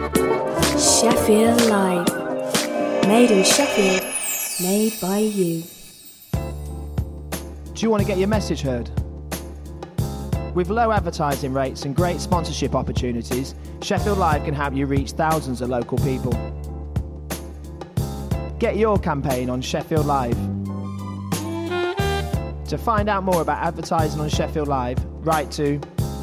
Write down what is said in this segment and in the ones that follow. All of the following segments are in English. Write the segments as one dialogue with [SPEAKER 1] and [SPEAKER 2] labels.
[SPEAKER 1] Sheffield Live. Made in Sheffield, made by you.
[SPEAKER 2] Do you want to get your message heard? With low advertising rates and great sponsorship opportunities, Sheffield Live can help you reach thousands of local people. Get your campaign on Sheffield Live. To find out more about advertising on Sheffield Live, write to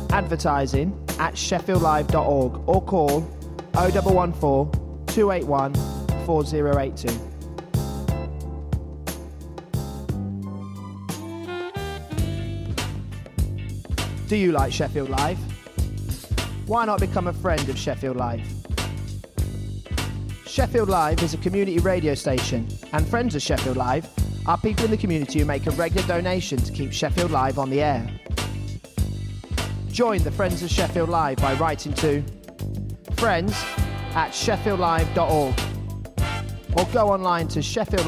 [SPEAKER 2] advertising@sheffieldlive.org or call 0114 281 4082. Do you like Sheffield Live? Why not become a friend of Sheffield Live? Sheffield Live is a community radio station, and friends of Sheffield Live are people in the community who make a regular donation to keep Sheffield Live on the air. Join the Friends of Sheffield Live by writing to friends@sheffieldlive.org or go online to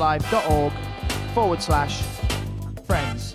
[SPEAKER 2] sheffieldlive.org/friends.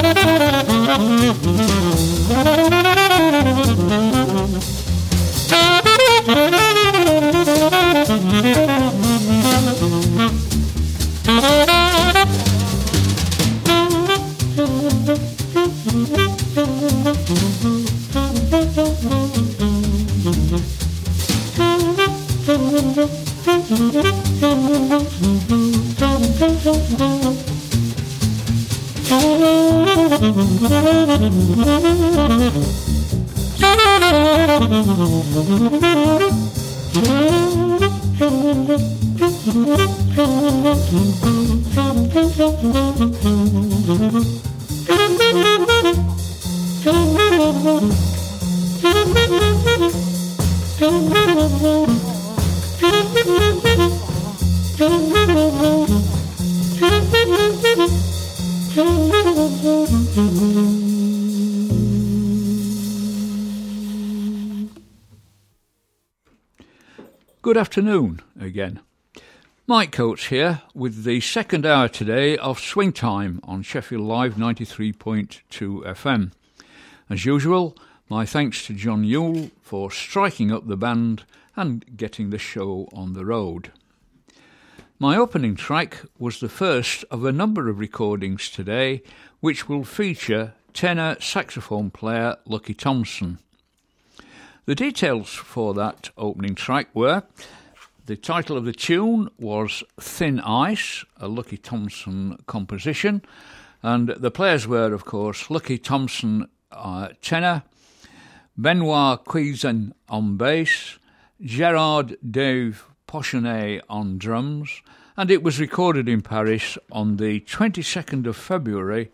[SPEAKER 3] Good afternoon again. Mike Coates here with the second hour today of Swing Time on Sheffield Live 93.2 FM. As usual, my thanks to John Yule for striking up the band and getting the show on the road. My opening track was the first of a number of recordings today which will feature tenor saxophone player Lucky Thompson. The details for that opening track were: the title of the tune was Thin Ice, a Lucky Thompson composition, and the players were, of course, Lucky Thompson tenor, Benoit Cuisin on bass, Gerard Dave Pochonnet on drums, and it was recorded in Paris on the 22nd of February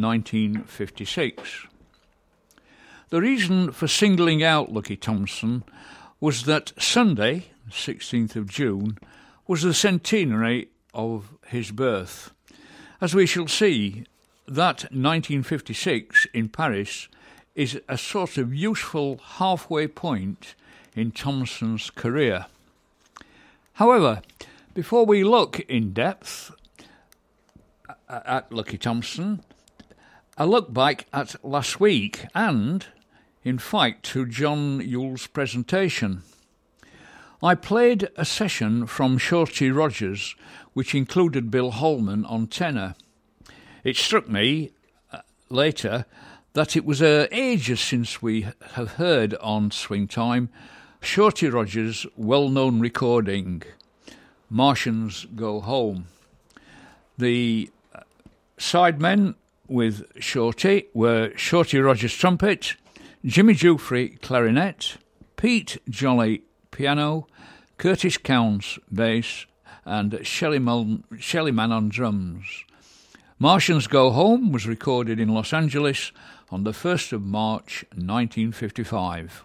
[SPEAKER 3] 1956. The reason for singling out Lucky Thompson was that Sunday, 16th of June, was the centenary of his birth. As we shall see, that 1956 in Paris is a sort of useful halfway point in Thompson's career. However, before we look in depth at Lucky Thompson, a look back at last week and, in fact, to John Yule's presentation. I played a session from Shorty Rogers, which included Bill Holman on tenor. It struck me later that it was ages since we have heard on Swing Time Shorty Rogers' well-known recording, Martians Go Home. The sidemen with Shorty were Shorty Rogers trumpet, Jimmy Jufrey clarinet, Pete Jolly piano, Curtis Counts bass, and Shelley Mann on drums. Martians Go Home was recorded in Los Angeles on the 1st of March 1955.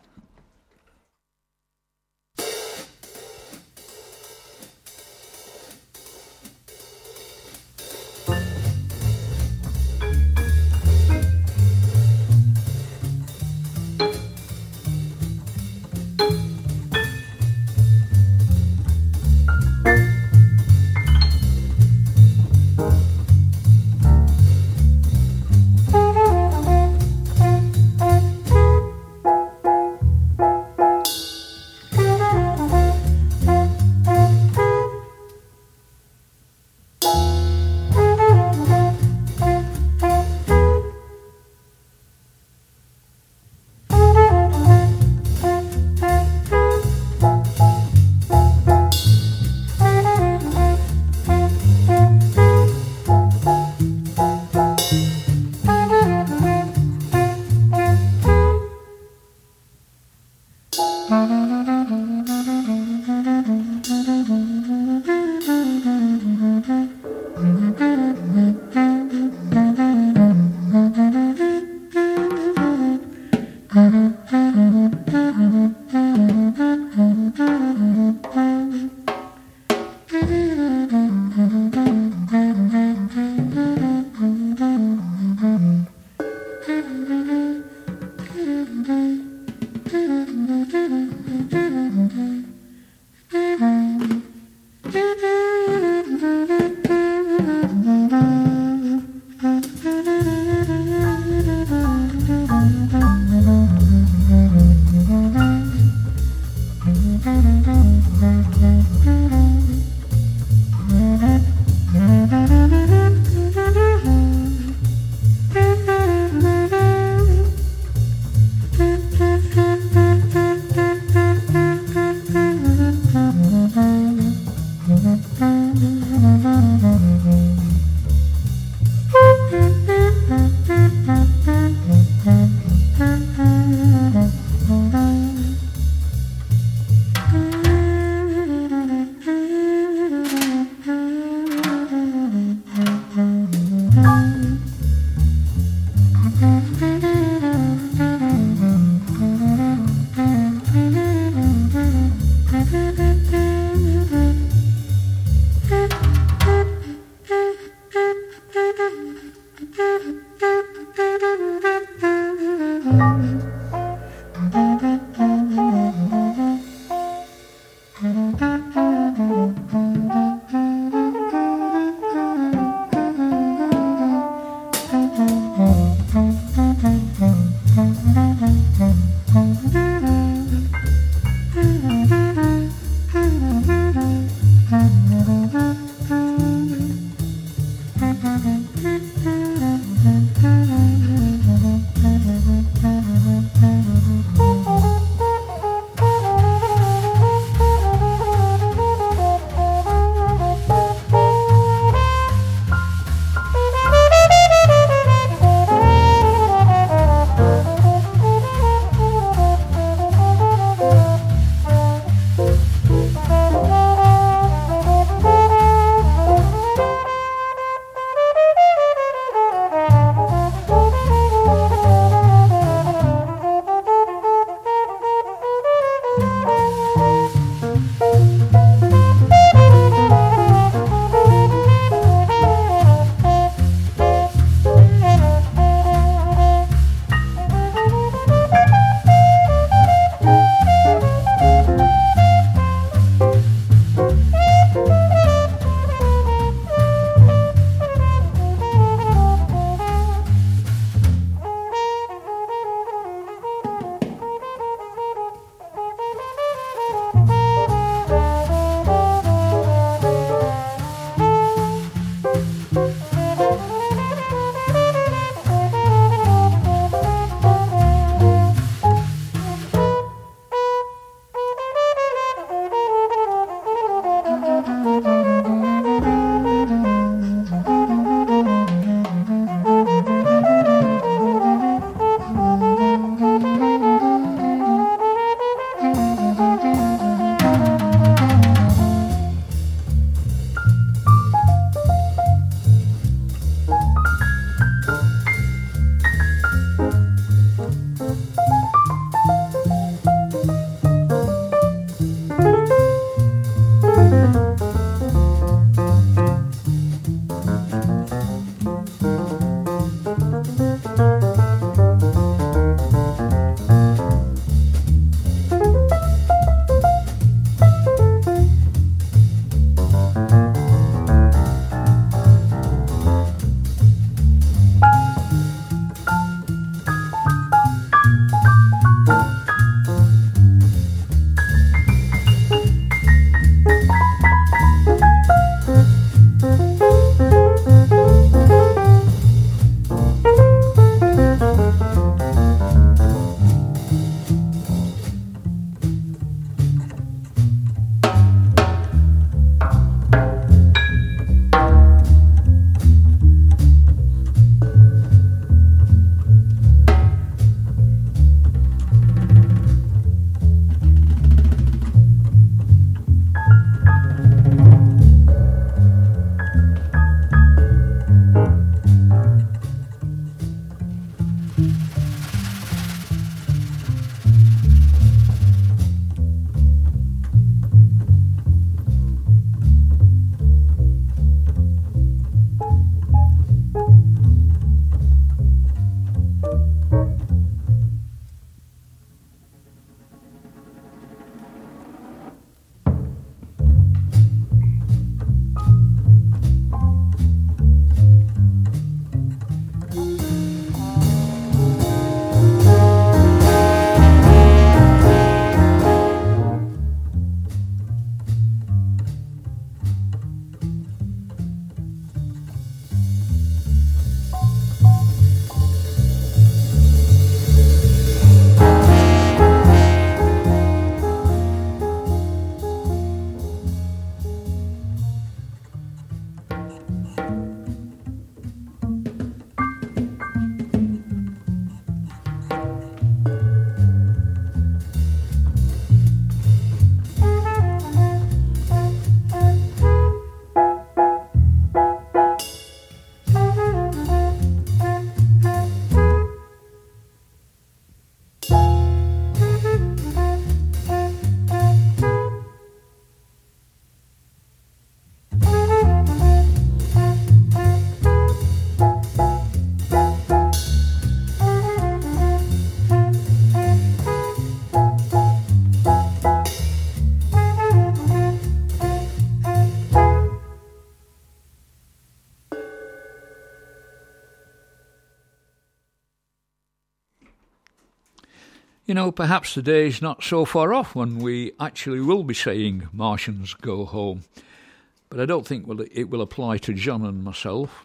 [SPEAKER 3] Perhaps the day's not so far off when we actually will be saying Martians go home. But I don't think it will apply to John and myself.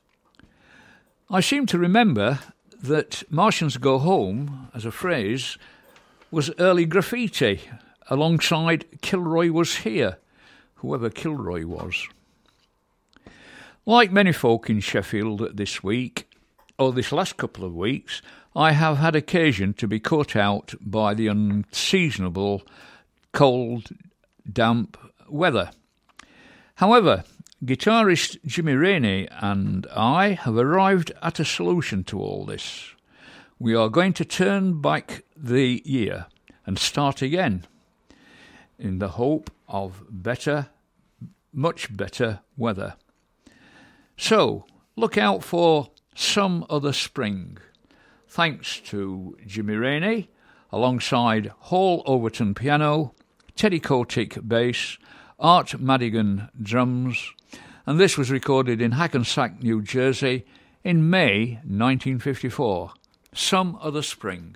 [SPEAKER 3] I seem to remember that Martians go home, as a phrase, was early graffiti alongside Kilroy was here, whoever Kilroy was. Like many folk in Sheffield this week, or this last couple of weeks, I have had occasion to be caught out by the unseasonable, cold, damp weather. However, guitarist Jimmy Rainey and I have arrived at a solution to all this. We are going to turn back the year and start again, in the hope of better, much better weather. So, look out for Some Other Spring. Thanks to Jimmy Rainey, alongside Hall Overton piano, Teddy Kotick bass, Art Madigan drums, and this was recorded in Hackensack, New Jersey in May 1954. Some Other Spring.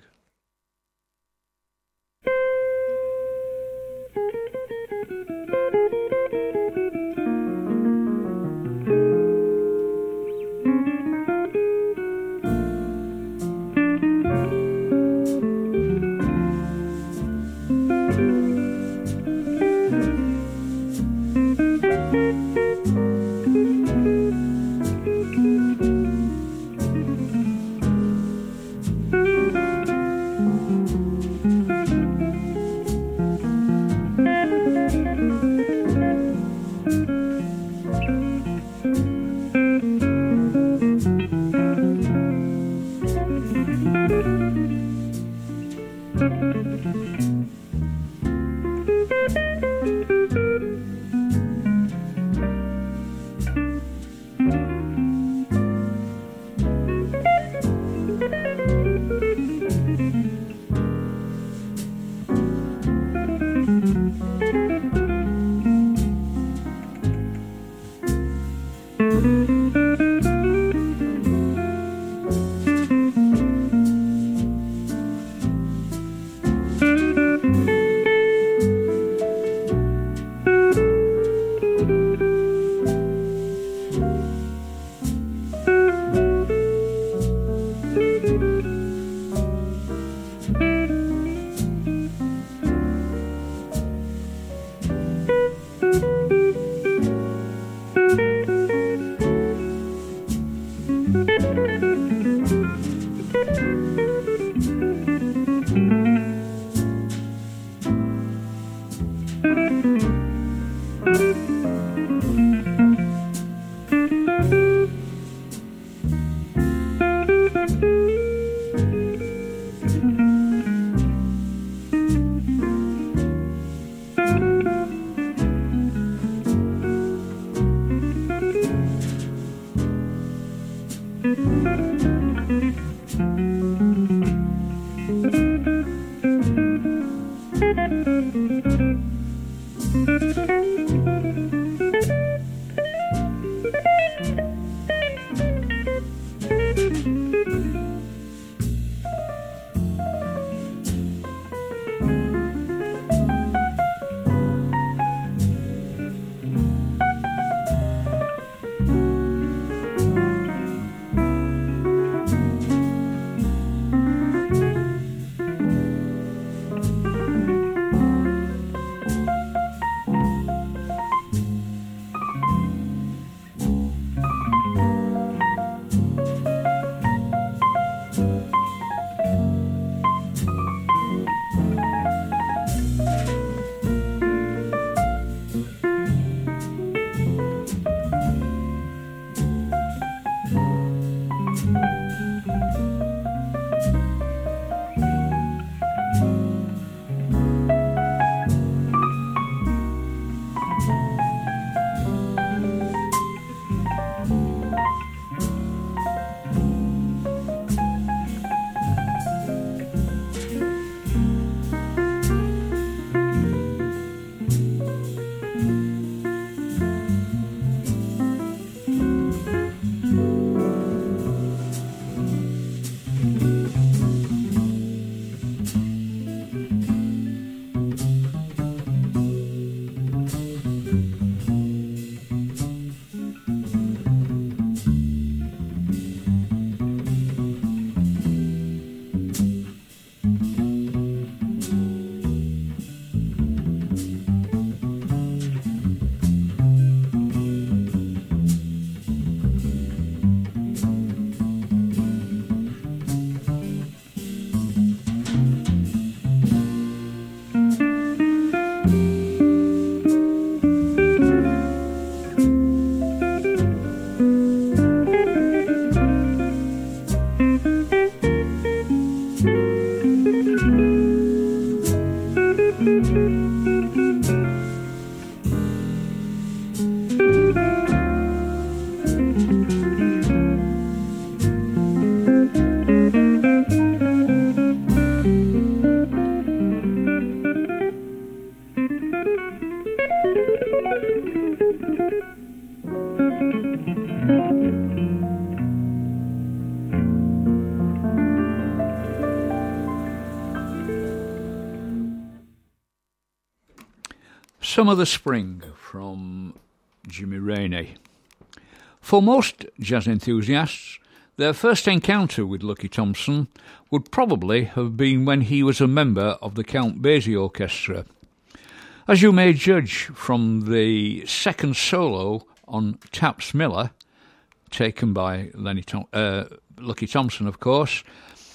[SPEAKER 3] Some of the Spring from Jimmy Rainey. For most jazz enthusiasts, their first encounter with Lucky Thompson would probably have been when he was a member of the Count Basie Orchestra. As you may judge from the second solo on Taps Miller, taken by Lucky Thompson, of course,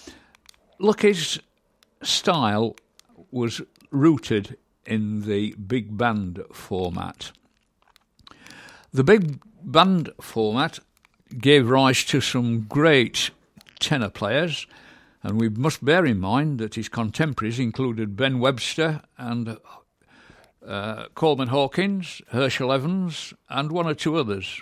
[SPEAKER 3] Lucky's style was rooted in the big band format. The big band format gave rise to some great tenor players, and we must bear in mind that his contemporaries included Ben Webster and Coleman Hawkins, Herschel Evans, and one or two others.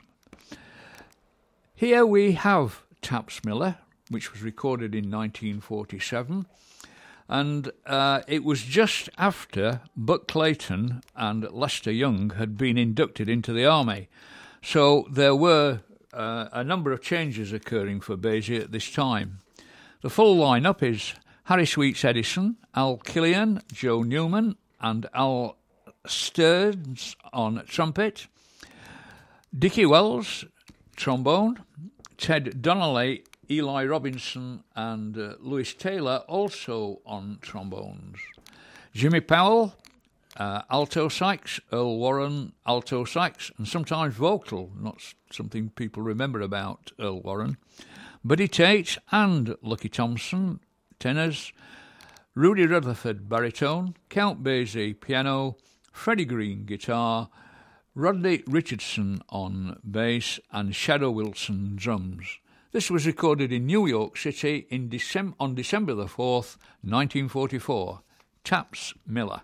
[SPEAKER 3] Here we have Taps Miller, which was recorded in 1947, and it was just after Buck Clayton and Lester Young had been inducted into the Army. So there were a number of changes occurring for Basie at this time. The full lineup is Harry Sweets Edison, Al Killian, Joe Newman, and Al Stearns on trumpet, Dickie Wells, trombone, Ted Donnelly, Eli Robinson, and Louis Taylor also on trombones. Jimmy Powell, alto sax, Earl Warren, alto sax, and sometimes vocal, not something people remember about Earl Warren. Buddy Tate and Lucky Thompson, tenors. Rudy Rutherford, baritone. Count Basie, piano. Freddie Green, guitar. Rodney Richardson on bass, and Shadow Wilson, drums. This was recorded in New York City on December the 4th, 1944. Taps Miller.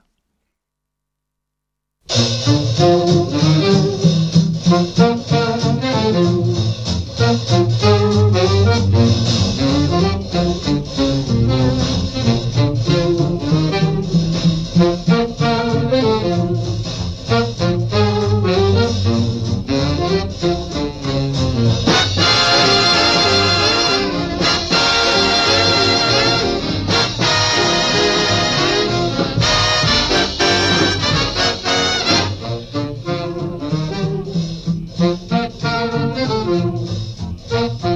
[SPEAKER 4] Thank you.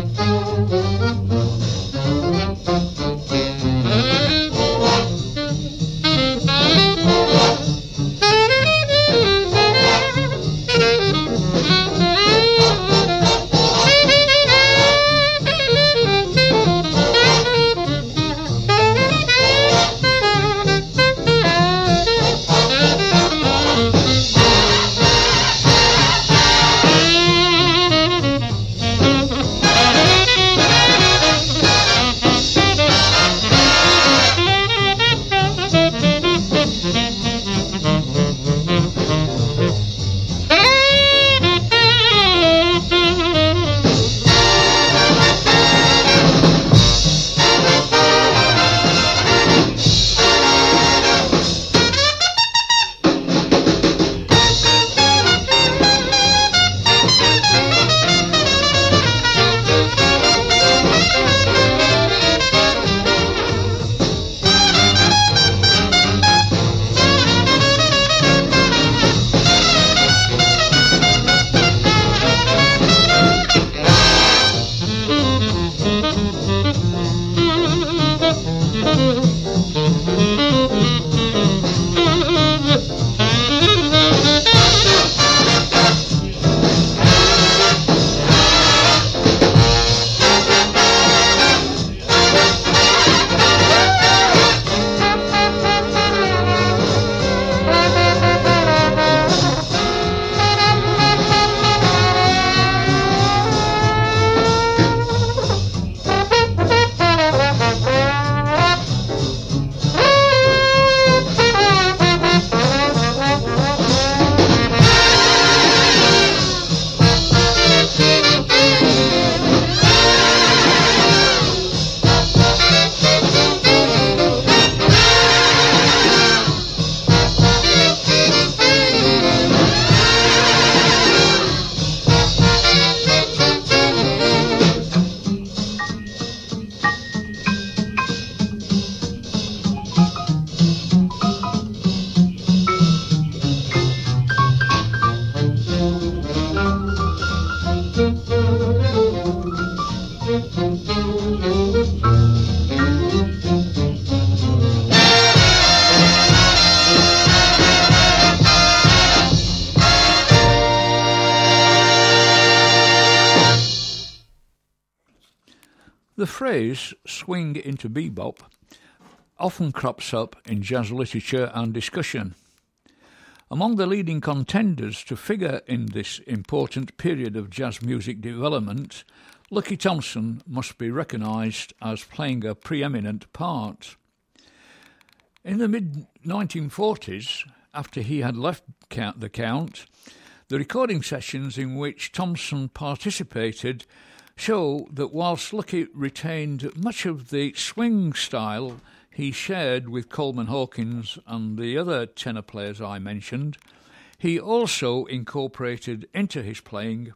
[SPEAKER 3] phrase swing into bebop often crops up in jazz literature and discussion. Among the leading contenders to figure in this important period of jazz music development, Lucky Thompson must be recognised as playing a preeminent part. In the mid-1940s, after he had left the Count, the recording sessions in which Thompson participated show that whilst Lucky retained much of the swing style he shared with Coleman Hawkins and the other tenor players I mentioned, he also incorporated into his playing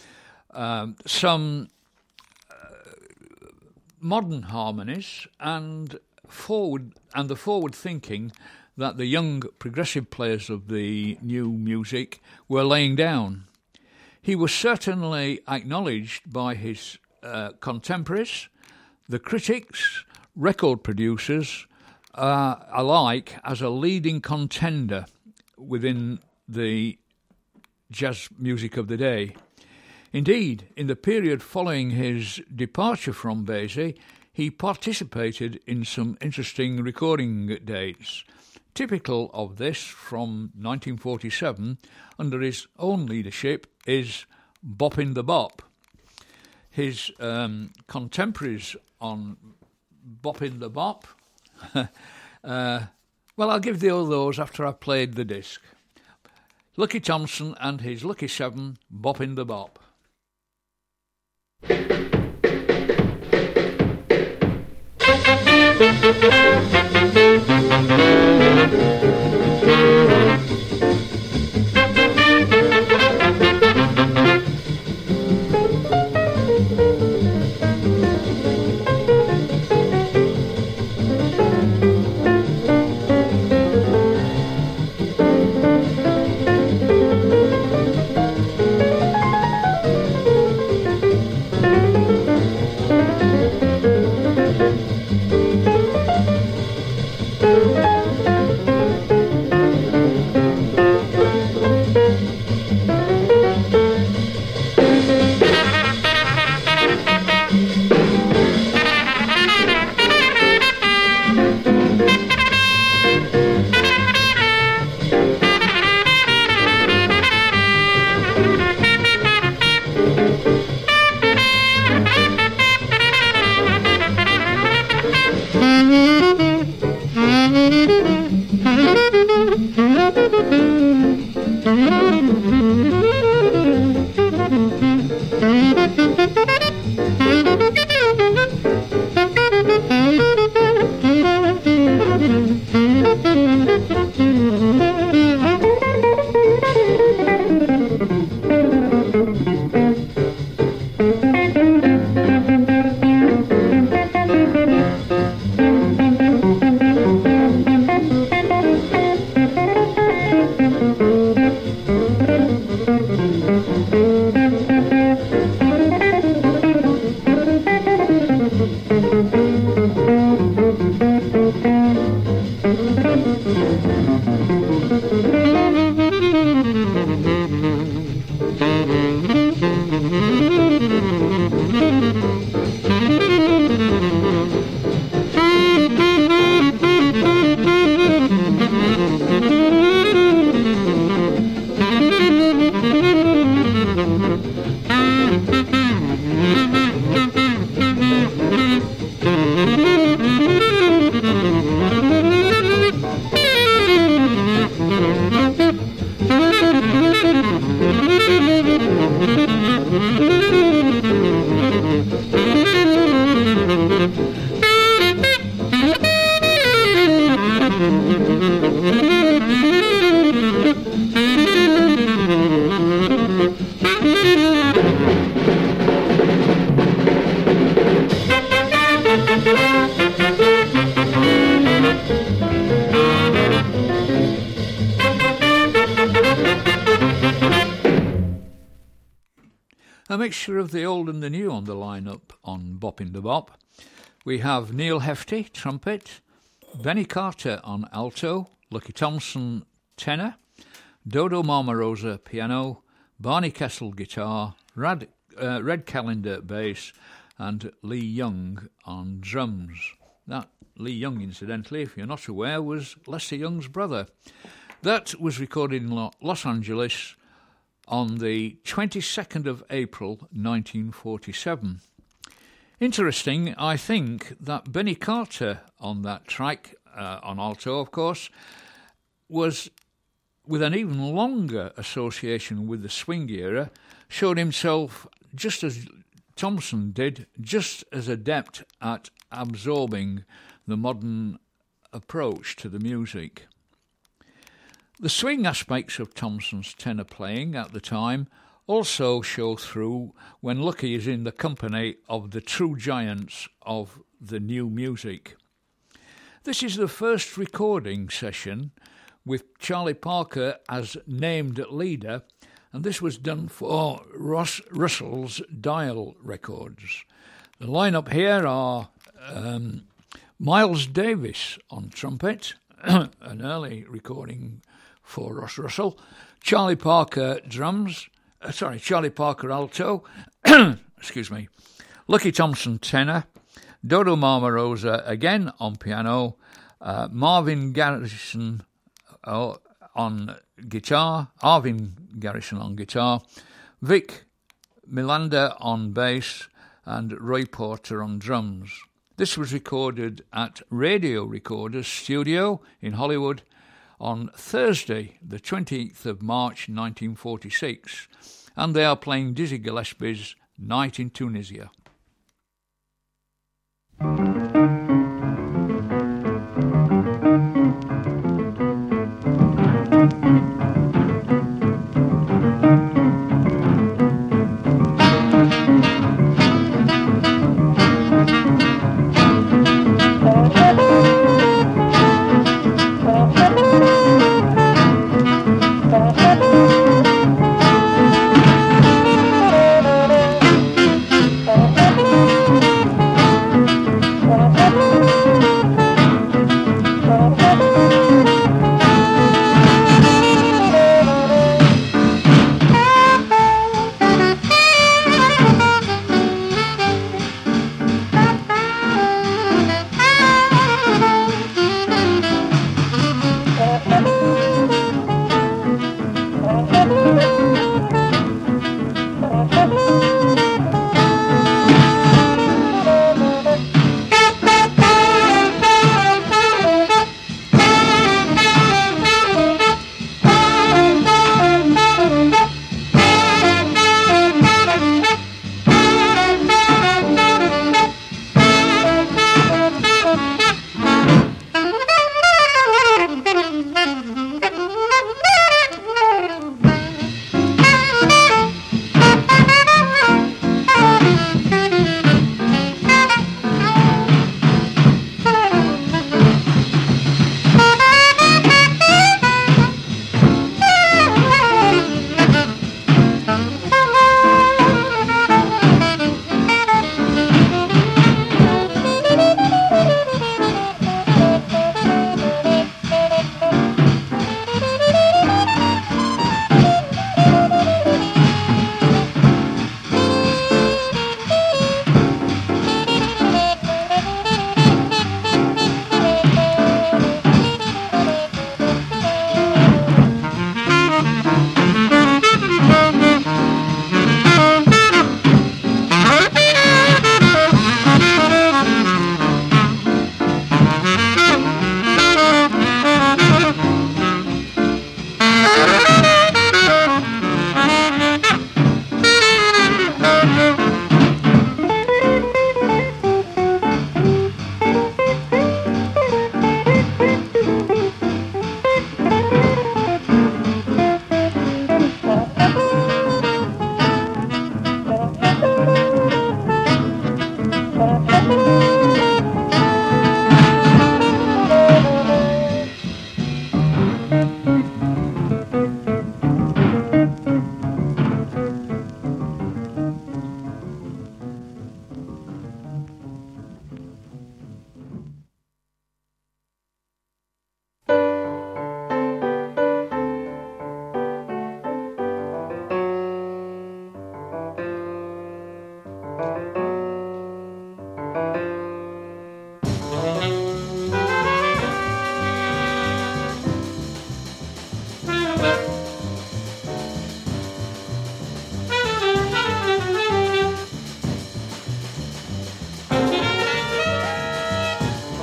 [SPEAKER 3] some modern harmonies and the forward thinking that the young progressive players of the new music were laying down. He was certainly acknowledged by his contemporaries, the critics, record producers alike as a leading contender within the jazz music of the day. Indeed, in the period following his departure from Basie, he participated in some interesting recording dates. Typical of this from 1947, under his own leadership, is Boppin' the Bop. His contemporaries on Boppin' the Bop, well, I'll give you all those after I've played the disc. Lucky Thompson and his Lucky Seven, Boppin' the Bop. A mixture of the old and the new on the lineup on Boppin' the Bop. We have Neil Hefti, trumpet, Benny Carter on alto, Lucky Thompson, tenor, Dodo Marmarosa, piano, Barney Kessel, guitar, Red Callender, bass, and Lee Young on drums. That Lee Young, incidentally, if you're not aware, was Lester Young's brother. That was recorded in Los Angeles on the 22nd of April 1947. Interesting, I think, that Benny Carter on that track, on alto of course, was with an even longer association with the swing era, showed himself, just as Thompson did, just as adept at absorbing the modern approach to the music. The swing aspects of Thompson's tenor playing at the time also show through when Lucky is in the company of the true giants of the new music. This is the first recording session with Charlie Parker as named leader, and this was done for Ross Russell's Dial Records. The lineup here are Miles Davis on trumpet, an early recording for Ross Russell, Charlie Parker alto, excuse me, Lucky Thompson tenor, Dodo Marmarosa again on piano, Marvin Garrison on guitar, Vic Milander on bass, and Roy Porter on drums. This was recorded at Radio Recorders Studio in Hollywood on Thursday, the 20th of March 1946, and they are playing Dizzy Gillespie's Night in Tunisia.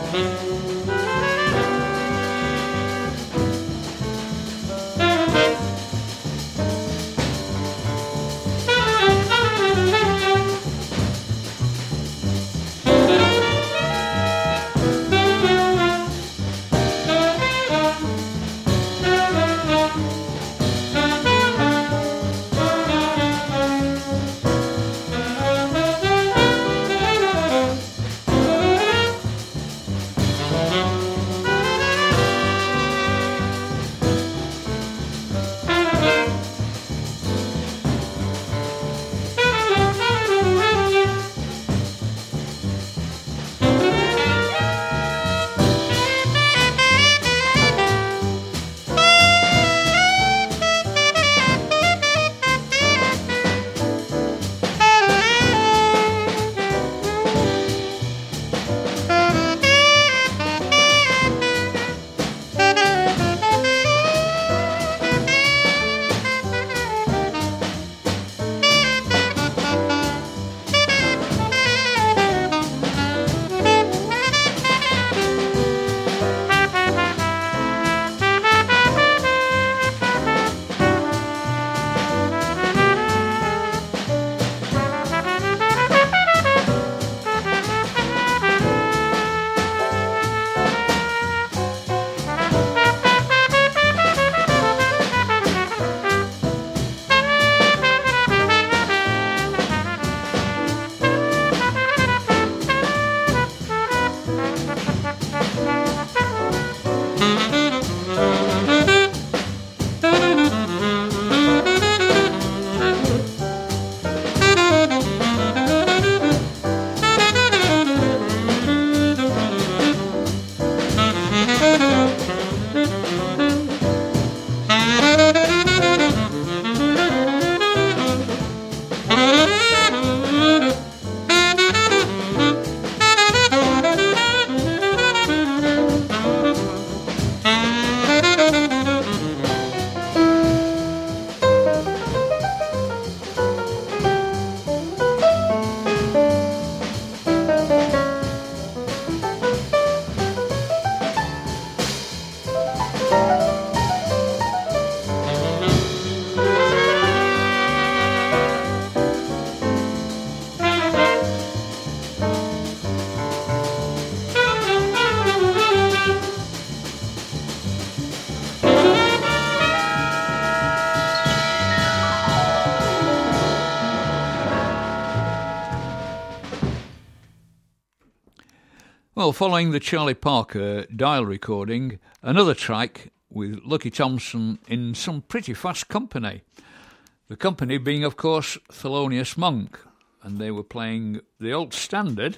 [SPEAKER 3] Well, following the Charlie Parker Dial recording, another track with Lucky Thompson in some pretty fast company. The company being, of course, Thelonious Monk, and they were playing the old standard,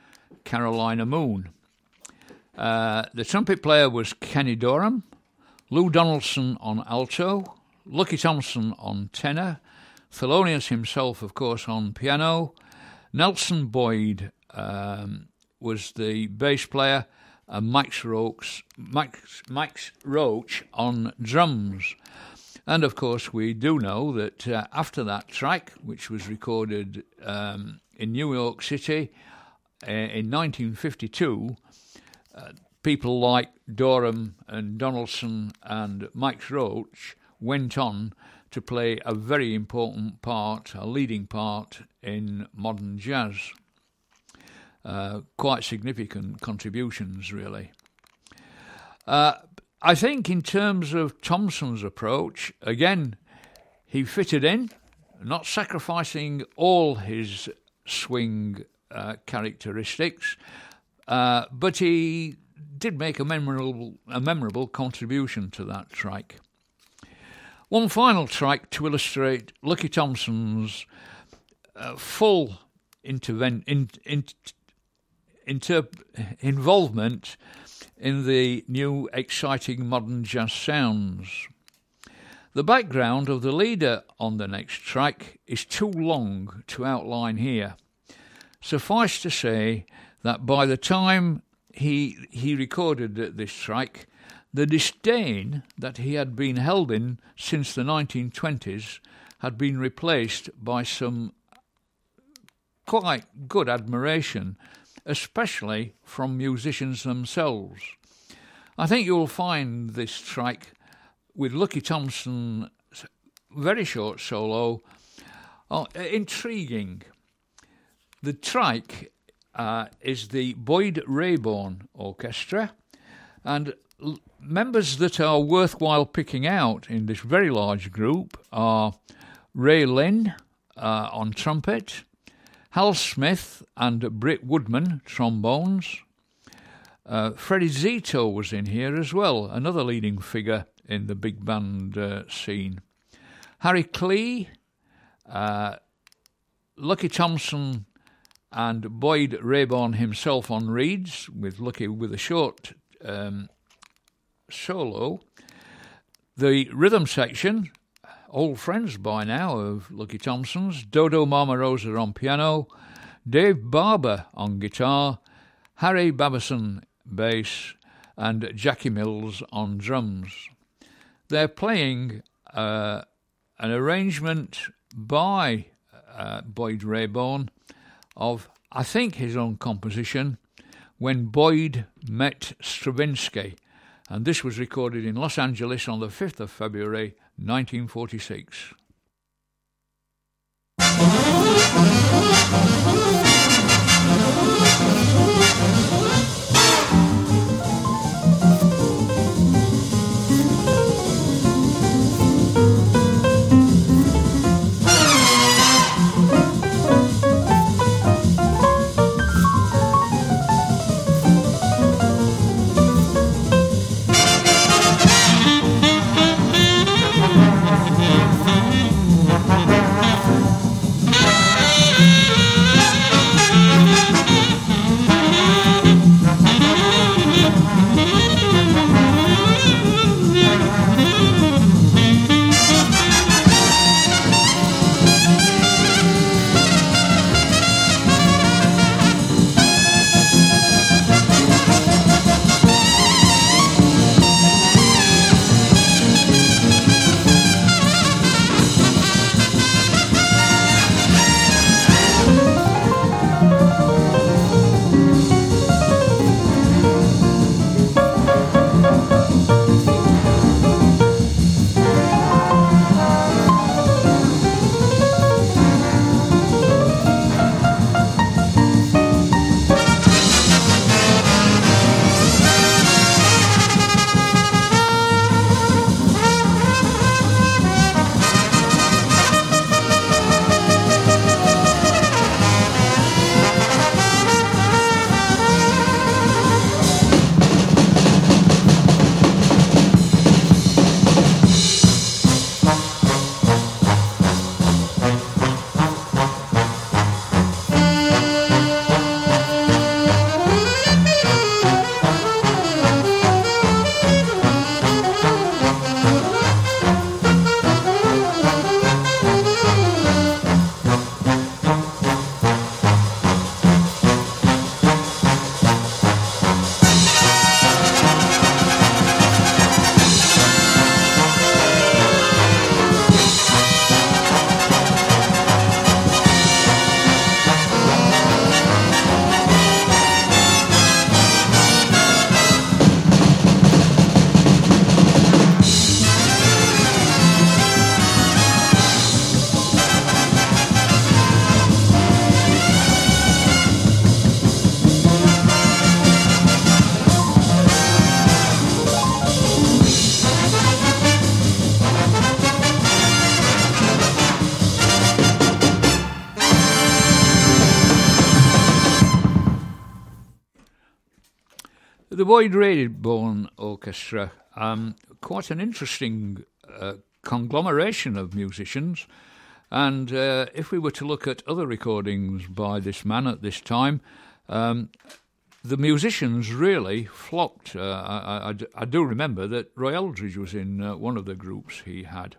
[SPEAKER 3] Carolina Moon. The trumpet player was Kenny Dorham, Lou Donaldson on alto, Lucky Thompson on tenor, Thelonious himself, of course, on piano, Nelson Boyd was the bass player, and Max Roach on drums. And of course we do know that after that track, which was recorded in New York City in 1952, people like Dorham and Donaldson and Max Roach went on to play a very important part, a leading part in modern jazz. Quite significant contributions, really. I think in terms of Thompson's approach, again, he fitted in, not sacrificing all his swing characteristics, but he did make a memorable contribution to that track. One final track to illustrate Lucky Thompson's full involvement in the new exciting modern jazz sounds. The background of the leader on the next track is too long to outline here. Suffice to say that by the time he recorded this track, the disdain that he had been held in since the 1920s had been replaced by some quite good admiration especially from musicians themselves. I think you'll find this track with Lucky Thompson's very short solo intriguing. The track is the Boyd Rayborn Orchestra, and members that are worthwhile picking out in this very large group are Ray Lynn on trumpet, Hal Smith and Britt Woodman trombones. Freddie Zito was in here as well, another leading figure in the big band scene. Harry Klee, Lucky Thompson and Boyd Rayborn himself on reeds, with Lucky with a short solo. The rhythm section, old friends by now of Lucky Thompson's, Dodo Marmarosa on piano, Dave Barber on guitar, Harry Babison bass, and Jackie Mills on drums. They're playing an arrangement by Boyd Rayborn of, I think, his own composition, When Boyd Met Stravinsky, and this was recorded in Los Angeles on the 5th of February 1946. The Boyd Rayborn Orchestra, quite an interesting conglomeration of musicians, and if we were to look at other recordings by this man at this time, the musicians really flocked. I do remember that Roy Eldridge was in one of the groups he had.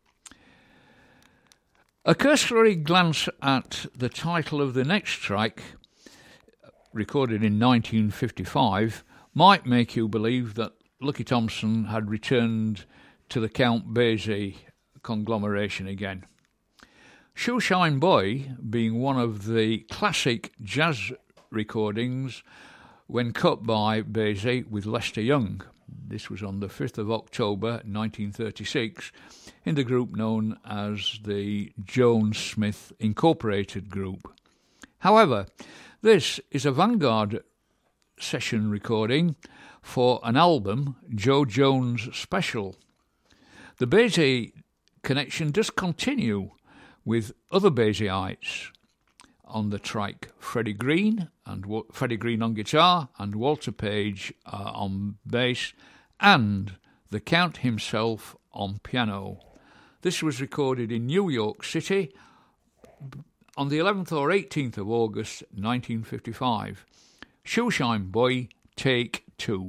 [SPEAKER 3] A cursory glance at the title of the next track, recorded in 1955, might make you believe that Lucky Thompson had returned to the Count Basie conglomeration again. Shoeshine Boy, being one of the classic jazz recordings when cut by Basie with Lester Young. This was on the 5th of October 1936 in the group known as the Jones Smith Incorporated Group. However, this is a Vanguard session recording for an album, Joe Jones Special. The Basie connection does continue with other Basieites on the track, Freddie Green on guitar and Walter Page on bass, and the Count himself on piano. This was recorded in New York City on the 11th or 18th of August 1955. Shoeshine Boy, Take 2.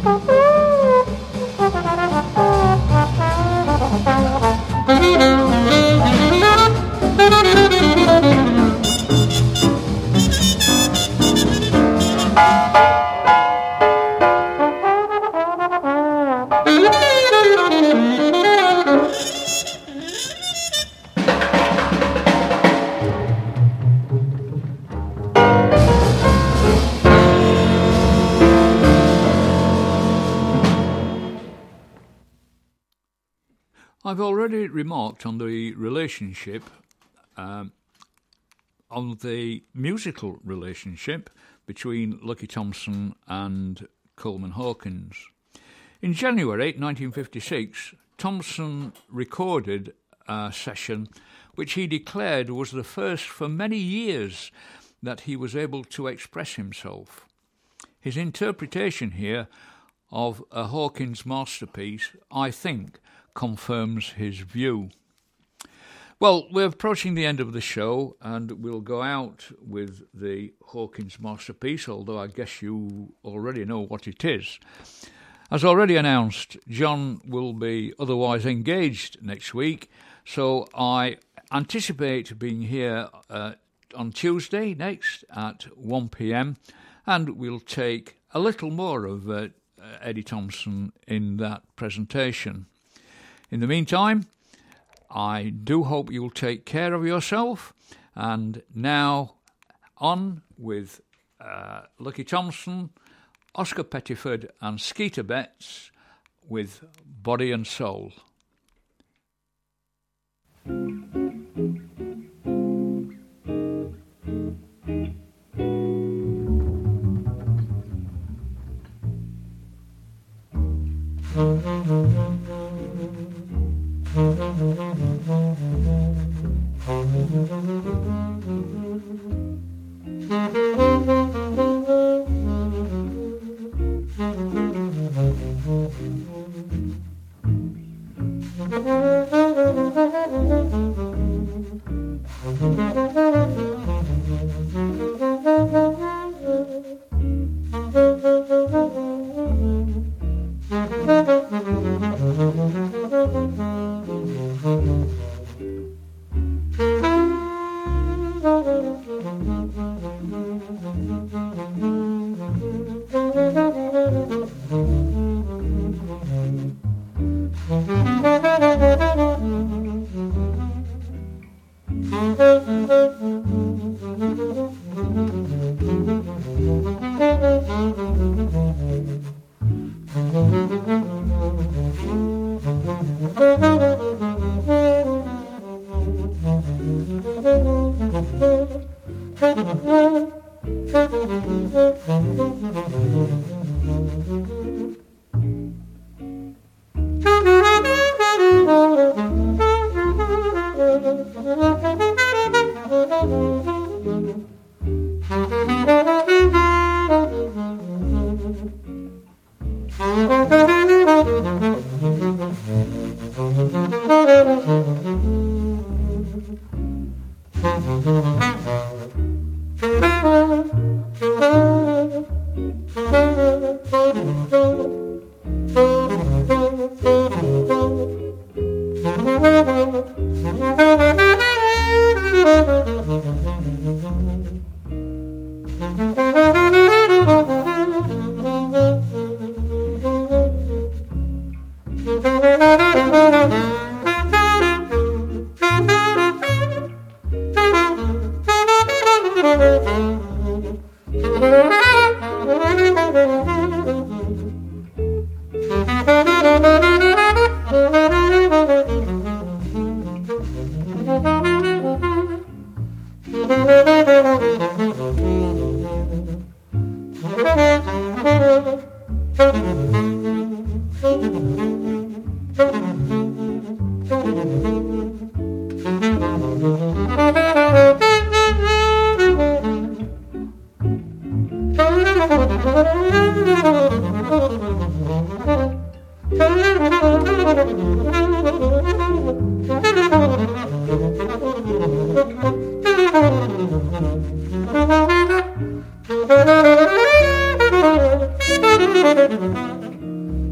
[SPEAKER 3] I've already remarked on the relationship, on the musical relationship between Lucky Thompson and Coleman Hawkins. In January 1956, Thompson recorded a session which he declared was the first for many years that he was able to express himself. His interpretation here of a Hawkins masterpiece, I think, confirms his view. Well, we're approaching the end of the show, and we'll go out with the Hawkins masterpiece, although I guess you already know what it is. As already announced, John will be otherwise engaged next week, so I anticipate being here on Tuesday next at 1 p.m, and we'll take a little more of Eddie Thompson in that presentation. In the meantime, I do hope you'll take care of yourself. And now on with Lucky Thompson, Oscar Pettiford and Skeeter Betts with Body and Soul.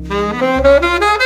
[SPEAKER 1] Live.